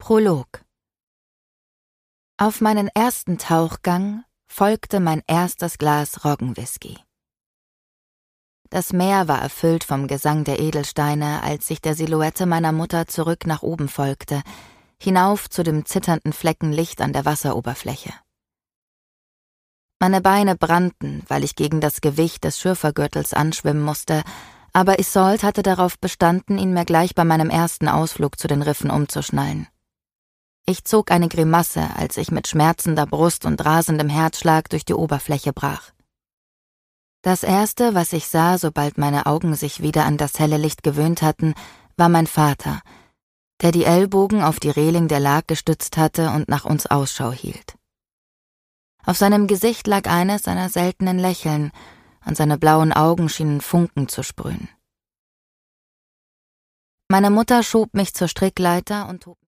Prolog. Auf meinen ersten Tauchgang folgte mein erstes Glas Roggenwhisky. Das Meer war erfüllt vom Gesang der Edelsteine, als ich der Silhouette meiner Mutter zurück nach oben folgte, hinauf zu dem zitternden Flecken Licht an der Wasseroberfläche. Meine Beine brannten, weil ich gegen das Gewicht des Schürfergürtels anschwimmen musste, aber Isolde hatte darauf bestanden, ihn mir gleich bei meinem ersten Ausflug zu den Riffen umzuschnallen. Ich zog eine Grimasse, als ich mit schmerzender Brust und rasendem Herzschlag durch die Oberfläche brach. Das Erste, was ich sah, sobald meine Augen sich wieder an das helle Licht gewöhnt hatten, war mein Vater, der die Ellbogen auf die Reling der Lag gestützt hatte und nach uns Ausschau hielt. Auf seinem Gesicht lag eines seiner seltenen Lächeln, und seine blauen Augen schienen Funken zu sprühen. Meine Mutter schob mich zur Strickleiter und hob